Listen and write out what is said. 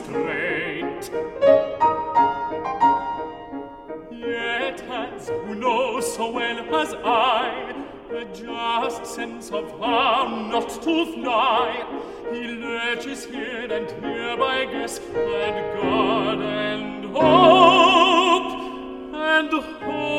restraint. Yet as who knows so well as I a just sense of harm not to fly, he lurches here and here by guess and God and hope